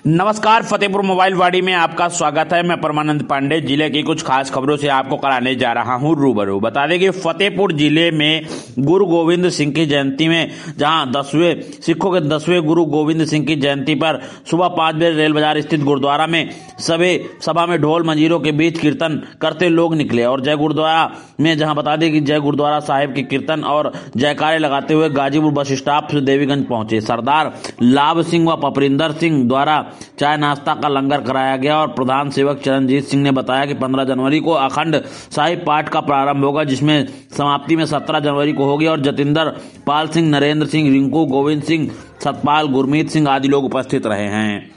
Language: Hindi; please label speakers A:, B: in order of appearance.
A: नमस्कार, फतेहपुर मोबाइल वाड़ी में आपका स्वागत है। मैं परमानंद पांडे जिले की कुछ खास खबरों से आपको कराने जा रहा हूं रूबरू। बता दें कि फतेहपुर जिले में गुरु गोविंद सिंह की जयंती में जहां सिखों के 10वें गुरु गोविंद सिंह की जयंती पर सुबह 5 बजे रेल बाजार स्थित गुरुद्वारा में सभा में ढोल मंजीरों के बीच कीर्तन करते लोग निकले और जय गुरुद्वारा में जहां बता दें कि जय गुरुद्वारा साहिब की कीर्तन और जयकारे लगाते हुए गाजीपुर बस स्टॉप से देवीगंज पहुंचे। सरदार लाभ सिंह व पपरिंदर सिंह द्वारा चाय नाश्ता का लंगर कराया गया और प्रधान सेवक चरणजीत सिंह ने बताया कि 15 जनवरी को अखंड साहिब पाठ का प्रारंभ होगा, जिसमें समाप्ति में 17 जनवरी को होगी और जतिंदर पाल सिंह, नरेंद्र सिंह, रिंकू, गोविंद सिंह, सतपाल, गुरमीत सिंह आदि लोग उपस्थित रहे हैं।